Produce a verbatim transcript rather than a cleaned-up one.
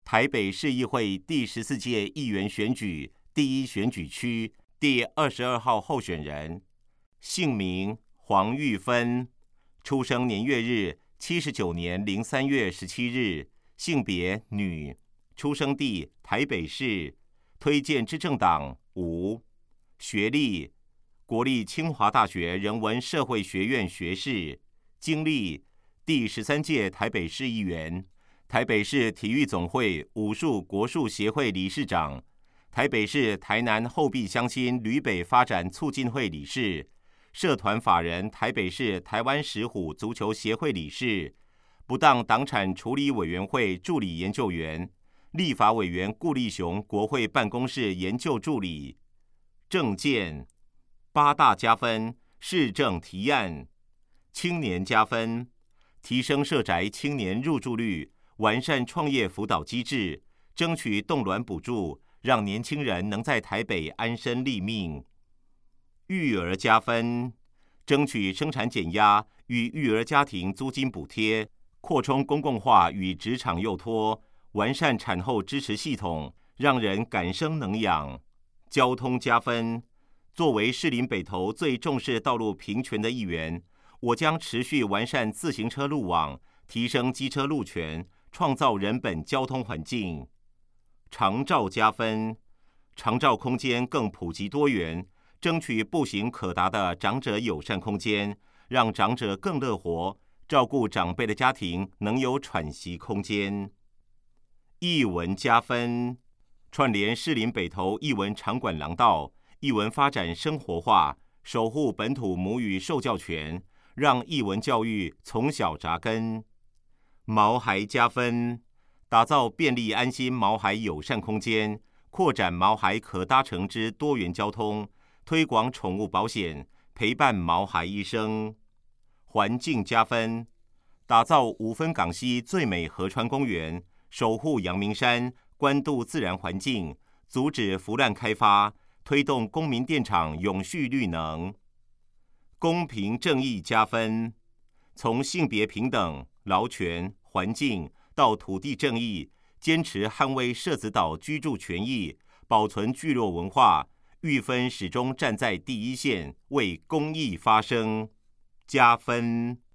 台北市议会第十四届议员选举第一选举区第二十二号候选人，姓名黄玉芬，出生年月日七十九年零三月十七日，性别女，出生地台北市，推荐之政党无，学历国立清华大学人文社会学院学士，经历第十三届台北市议员，台北市体育总会武术国术协会理事长，台北市台南后壁乡亲旅北发展促进会理事，社团法人台北市台湾石虎足球协会理事，不当党产处理委员会助理研究员，立法委员顾立雄国会办公室研究助理。政见八大加分，市政提案。青年加分，提升社宅青年入住率，完善创业辅导机制，争取冻卵补助，让年轻人能在台北安身立命。育儿加分，争取生产减压与育儿家庭租金补贴，扩充公共化与职场幼托，完善产后支持系统，让人敢生能养。交通加分，作为士林北投最重视道路平权的议员，我将持续完善自行车路网，提升机车路权，创造人本交通环境。长照加分，长照空间更普及多元，争取步行可达的长者友善空间，让长者更乐活，照顾长辈的家庭能有喘息空间。艺文加分，串联士林北投艺文场馆廊道，艺文发展生活化，守护本土母语受教权，让艺文教育从小扎根。毛孩加分，打造便利安心毛孩友善空间，扩展毛孩可搭乘之多元交通，推广宠物保险，陪伴毛孩一生。环境加分，打造五分港溪最美河川公园，守护阳明山，关渡自然环境，阻止腐烂开发，推动公民电厂永续绿能。公平正义加分，从性别平等、劳权、环境到土地正义，坚持捍卫社子岛居住权益，保存聚落文化，玉芬始终站在第一线，为公益发声，加分。